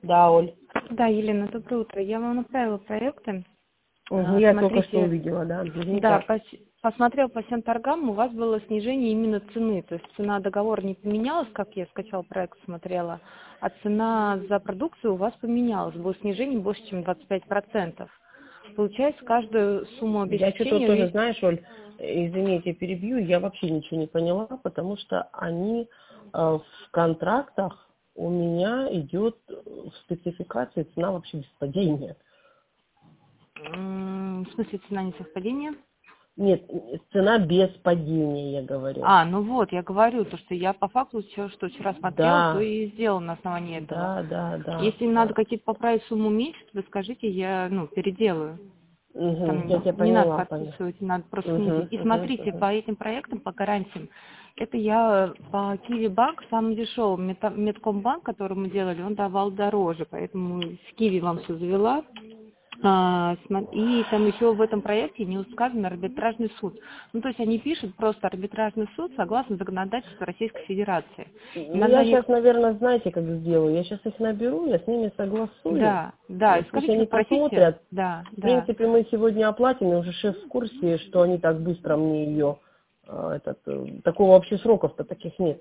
Да, Оль. Да, Елена, доброе утро. Я вам направила проекты. Я только что увидела, да. Да, посмотрел по всем торгам, у вас было снижение именно цены. То есть цена договора не поменялась, как я скачал проект, смотрела, а цена за продукцию у вас поменялась. Было снижение больше, чем 25%. Получается, каждую сумму обеспечения... Я что-то тоже, знаешь, Оль, извините, перебью, я вообще ничего не поняла, потому что они в контрактах у меня идет в спецификации цена вообще без падения. В смысле, цена несовпадения? Нет, цена без падения, я говорю. Ну вот, я говорю, то, что я по факту все, что вчера смотрела, то Да, и сделала на основании этого. да. Если надо какие-то поправить сумму меньше, вы скажите, я, переделаю. Я тебя Там не надо поняла, подписывать, надо просто снизить. И смотрите, по этим проектам, по гарантиям, это я по Киви Банк, самый дешевый, Медкомбанк, который мы делали, он давал дороже, поэтому с Киви вам все завела. И там еще в этом проекте не сказано арбитражный суд. То есть они пишут просто арбитражный суд согласно законодательству Российской Федерации. Я сейчас, наверное, знаете, как сделаю. Я сейчас их наберу, я с ними согласую. Да, Пусть скажите, они вы просите. посмотрят. В принципе, мы сегодня оплатим, и уже шеф в курсе, что они так быстро мне ее... Такого вообще сроков-то таких нет.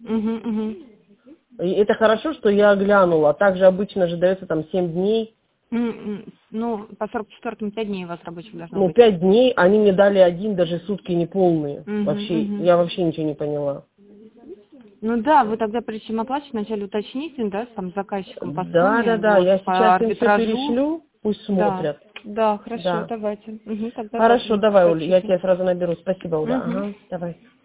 И это хорошо, что я глянула. Также обычно же дается там 7 дней. По 44-му 5 дней у вас рабочих должно быть. 5 дней, они мне дали один, даже сутки неполные. Я вообще ничего не поняла. Вы тогда, прежде чем оплачивать, вначале уточните, да, с заказчиком по сумме. Да, я сейчас им все арбитражу. перешлю, пусть смотрят. Да, хорошо, давайте. Хорошо, давай, Оля, я тебя сразу наберу. Спасибо, Оля. Давай.